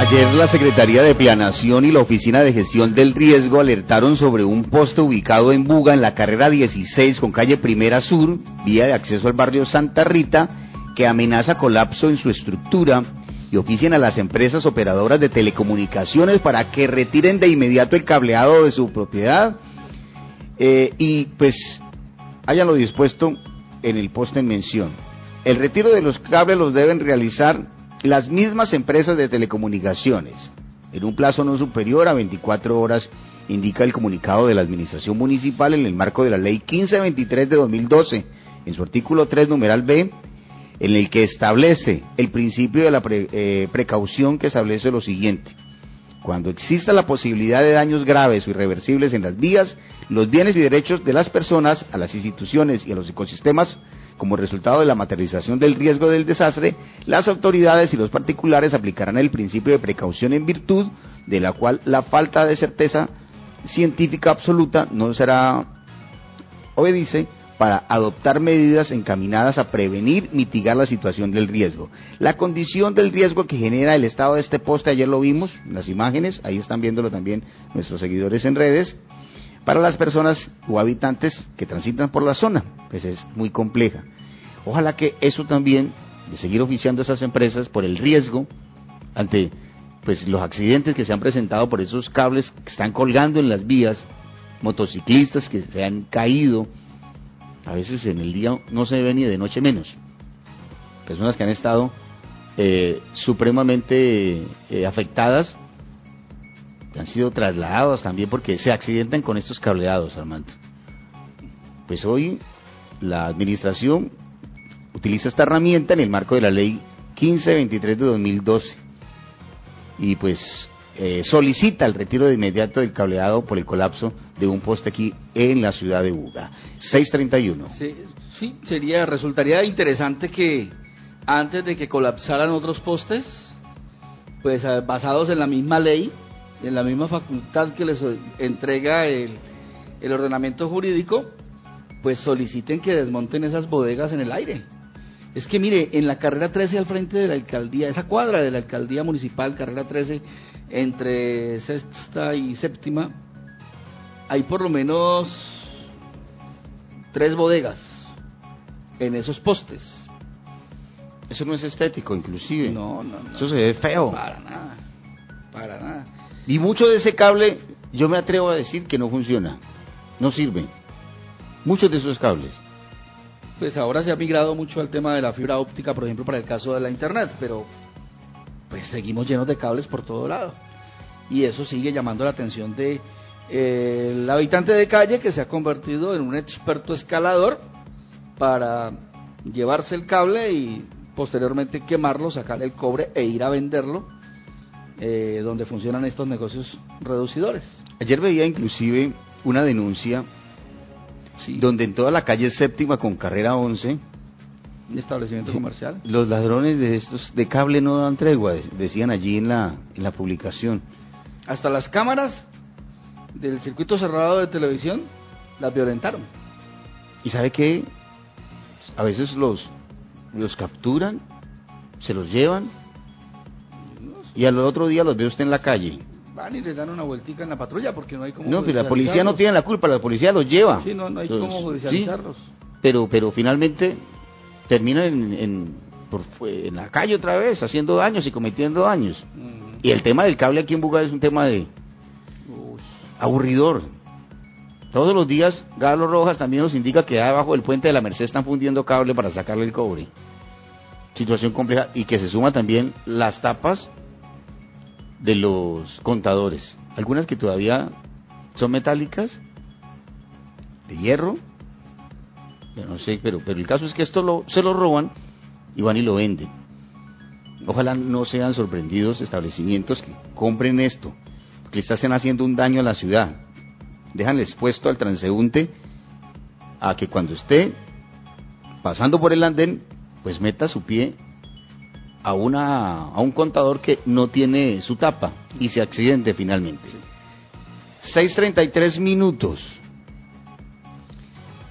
Ayer la Secretaría de Planeación y la Oficina de Gestión del Riesgo alertaron sobre un poste ubicado en Buga, en la carrera 16 con calle Primera Sur, vía de acceso al barrio Santa Rita, que amenaza colapso en su estructura, y ofician a las empresas operadoras de telecomunicaciones para que retiren de inmediato el cableado de su propiedad y pues hayan lo dispuesto en el poste en mención. El retiro de los cables los deben realizar las mismas empresas de telecomunicaciones, en un plazo no superior a 24 horas, indica el comunicado de la Administración Municipal en el marco de la Ley 1523 de 2012, en su artículo 3, numeral B, en el que establece el principio de la precaución, que establece lo siguiente: cuando exista la posibilidad de daños graves o irreversibles en las vías, los bienes y derechos de las personas, a las instituciones y a los ecosistemas, como resultado de la materialización del riesgo del desastre, las autoridades y los particulares aplicarán el principio de precaución, en virtud de la cual la falta de certeza científica absoluta no será obedice para adoptar medidas encaminadas a prevenir, mitigar la situación del riesgo. La condición del riesgo que genera el estado de este poste, ayer lo vimos en las imágenes, ahí están viéndolo también nuestros seguidores en redes, para las personas o habitantes que transitan por la zona, pues es muy compleja. Ojalá que eso también, de seguir oficiando a esas empresas por el riesgo ante pues los accidentes que se han presentado por esos cables que están colgando en las vías, motociclistas que se han caído, a veces en el día no se ve ni de noche menos, personas que han estado supremamente afectadas, que han sido trasladados también porque se accidentan con estos cableados, Armando. Pues hoy la administración utiliza esta herramienta en el marco de la Ley 1523 de 2012 y pues solicita el retiro de inmediato del cableado por el colapso de un poste aquí en la ciudad de Buga. 6:31. Sí, resultaría interesante que antes de que colapsaran otros postes, pues basados en la misma ley, en la misma facultad que les entrega el ordenamiento jurídico, pues soliciten que desmonten esas bodegas en el aire. Es que mire, en la carrera 13 al frente de la alcaldía, esa cuadra de la alcaldía municipal, carrera 13, entre sexta y séptima, hay por lo menos 3 bodegas en esos postes. Eso no es estético, inclusive. No. Eso se ve feo. Para nada. Y mucho de ese cable, yo me atrevo a decir que no funciona, no sirve. Muchos de esos cables. Pues ahora se ha migrado mucho al tema de la fibra óptica, por ejemplo, para el caso de la internet, pero pues seguimos llenos de cables por todo lado. Y eso sigue llamando la atención de el habitante de calle, que se ha convertido en un experto escalador para llevarse el cable y posteriormente quemarlo, sacar el cobre e ir a venderlo donde funcionan estos negocios reducidores. Ayer veía inclusive una denuncia donde en toda la calle séptima con carrera 11, un establecimiento comercial, los ladrones de estos de cable no dan tregua, decían allí en la publicación. Hasta las cámaras del circuito cerrado de televisión las violentaron. ¿Y sabe qué? A veces los capturan, se los llevan y al otro día los ve usted en la calle. Van y les dan una vueltica en la patrulla porque no hay como. No, pero la policía no tiene la culpa, la policía los lleva. Sí, no hay como judicializarlos. Sí, pero finalmente terminan en la calle otra vez, haciendo daños y cometiendo daños. Y el tema del cable aquí en Buga es un tema de aburridor. Todos los días Galo Rojas también nos indica que abajo del puente de la Merced están fundiendo cable para sacarle el cobre. Situación compleja, y que se suma también las tapas de los contadores, algunas que todavía son metálicas, de hierro, yo no sé, pero el caso es que esto se lo roban y van y lo venden. Ojalá no sean sorprendidos establecimientos que compren esto, porque le están haciendo un daño a la ciudad. Dejan expuesto al transeúnte a que cuando esté pasando por el andén, pues meta su pie a un contador que no tiene su tapa y se accidente finalmente. 6:33 minutos.